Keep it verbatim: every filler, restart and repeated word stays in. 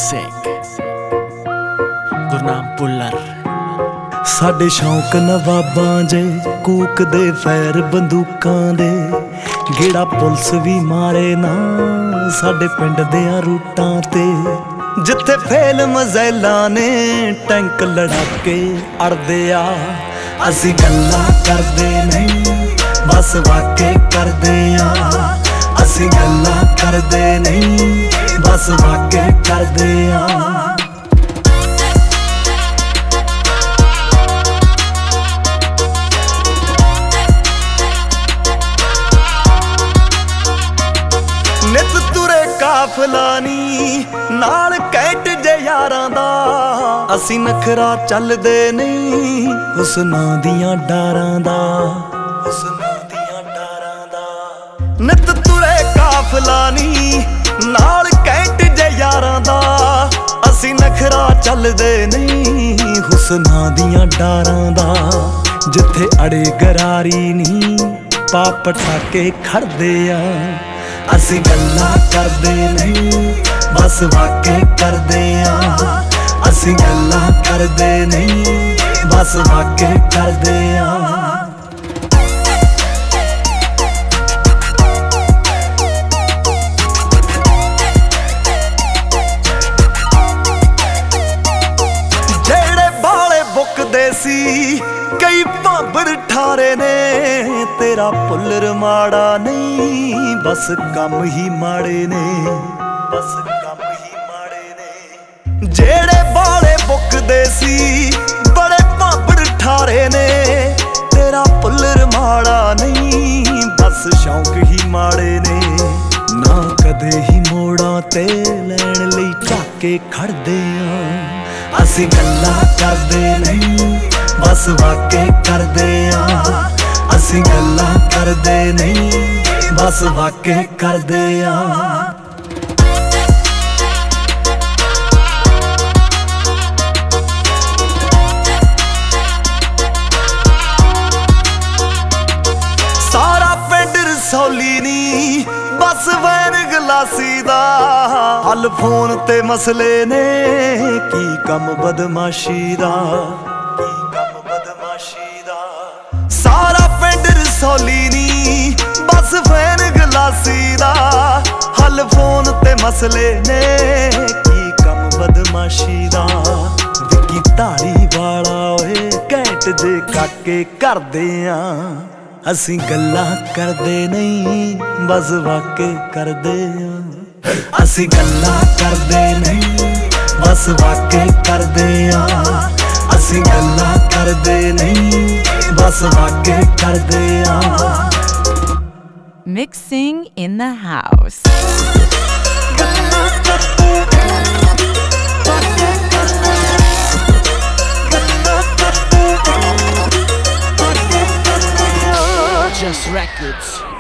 Mixing Gurnam Bhullar. ਸਾਡੇ ਸ਼ੌਂਕ ਨਵਾਬਾਂ ਜੇ ਕੂਕ ਦੇ ਫੈਰ ਬੰਦੂਕਾਂ ਦੇ, ਗੇੜਾ ਪੁਲਿਸ ਵੀ ਮਾਰੇ ਨਾ ਸਾਡੇ ਪਿੰਡ ਦਿਆਂ ਰੂਟਾਂ ਤੇ। ਜਿੱਥੇ ਫੇਲ ਮਜ਼ੈਲਾਂ ਨੇ ਟੈਂਕ ਲੜਾ ਕੇ ਅੜਦੇ ਆ, ਅਸੀਂ ਗੱਲਾਂ ਕਰਦੇ ਨਹੀਂ ਬਸ ਵਾਕੇ ਕਰਦੇ ਆ। ਅਸੀਂ ਗੱਲਾਂ ਕਰਦੇ ਨਹੀਂ ਬਸ ਵਾਕੇ ਕਰਦੇ ਆ। ਨਿਤ ਤੁਰੇ ਕਾਫਲਾ ਨੀ ਨਾਲ ਕੈਟ ਜੇ ਯਾਰਾਂ ਦਾ, ਅਸੀਂ ਨਖਰਾ ਚੱਲਦੇ ਨਹੀਂ ਹੁਸਨਾਂ ਦੀਆਂ ਡਾਰਾਂ ਦਾ, ਹੁਸਨਾਂ ਦੀਆਂ ਡਾਰਾਂ ਦਾ। ਨਿਤ ਤੁਰੇ ਕਾਫਲਾ ਨੀ ਨਾਲ ਕੈਟ ਜੇ ਯਾਰਾਂ ਦਾ, ਅਸੀਂ ਨਖਰਾ ਚੱਲਦੇ ਨਹੀਂ ਹੁਸਨਾਂ ਦੀਆਂ ਡਾਰਾਂ ਦਾ। ਜਿੱਥੇ ਅੜੇ ਗਰਾਰੀ ਨੀ ਪਾਪ ਠਾਕੇ ਖੜਦੇ ਆ, ਅਸੀਂ ਗੱਲਾਂ ਕਰਦੇ ਨਹੀਂ ਬਸ ਵਾਕੇ ਕਰਦੇ ਆ। ਅਸੀਂ ਗੱਲਾਂ ਕਰਦੇ ਨਹੀਂ ਬਸ ਵਾਕੇ ਕਰਦੇ ਆ। ਜਿਹੜੇ ਬਾਲੇ ਬੁੱਕਦੇ ਸੀ ਕਈ ਭਾਂਬੜ ਠਾਰੇ ਨੇ, ਤੇਰਾ ਪੁੱਲਰ ਮਾੜਾ ਨਹੀਂ ਬਸ ਕੰਮ ਹੀ ਮਾੜੇ ਨੇ, ਬਸ ਕੰਮ ਹੀ ਮਾੜੇ ਨੇ। ਜਿਹੜੇ ਬਾਲੇ ਬੁੱਕਦੇ ਸੀ ਬੜੇ ਭਾਂਬੜ ਠਾਰੇ ਨੇ, ਤੇਰਾ ਪੁੱਲਰ ਮਾੜਾ ਨਹੀਂ ਬਸ ਸ਼ੌਂਕ ਹੀ ਮਾੜੇ ਨੇ। ਨਾ ਕਦੇ ਹੀ ਮੋੜਾਂ ਤੇ ਲੈਣ ਲਈ ਝਾਕੇ ਖੜਦੇ ਆ, ਅਸੀਂ ਗੱਲਾਂ ਕਰਦੇ ਨਹੀਂ ਬਸ ਵਾਕੇ ਕਰਦੇ ਆ। ਅਸੀਂ ਗੱਲਾਂ ਕਰਦੇ ਨਹੀਂ ਬਸ ਵਾਕੇ ਕਰਦੇ ਆ। ਸਾਰਾ ਪਿੰਡ ਰਸੌਲੀ ਨੀ ਬਸ ਵੈਨ ਗਲਾਸੀ ਦਾ, ਹੱਲ ਫੋਨ ਤੇ ਮਸਲੇ ਨੇ ਕੀ ਕੰਮ ਬਦਮਾਸ਼ੀ ਦਾ, ਕੀ ਕੰਮ ਬਦਮਾਸ਼ੀ ਦਾ। ਸਾਰਾ ਪਿੰਡ ਰਸੌਲੀ ਨੀ ਬਸ ਵੈਨ ਗਲਾਸੀ ਦਾ, ਹੱਲ ਫੋਨ ਤੇ ਮਸਲੇ ਨੇ ਕੀ ਕੰਮ ਬਦਮਾਸ਼ੀ ਦਾ। ਵਿੱਕੀ ਧਾਰੀ ਵਾਲਾ ਓਏ ਘੈਂਟ ਜੇ ਕਾਕੇ ਕਰਦੇ ਆ, ਅਸੀਂ ਗੱਲਾਂ ਕਰਦੇ ਨਹੀਂ ਬਸ ਵਾਕੇ ਕਰਦੇ ਆ। ਅਸੀਂ ਗੱਲਾਂ ਕਰਦੇ ਨਹੀਂ ਬਸ ਵਾਕੇ ਕਰਦੇ ਆ। ਅਸੀਂ ਗੱਲਾਂ ਕਰਦੇ ਨਹੀਂ ਬਸ ਵਾਕੇ ਕਰਦੇ ਆ। Mixing in the house. Just Records.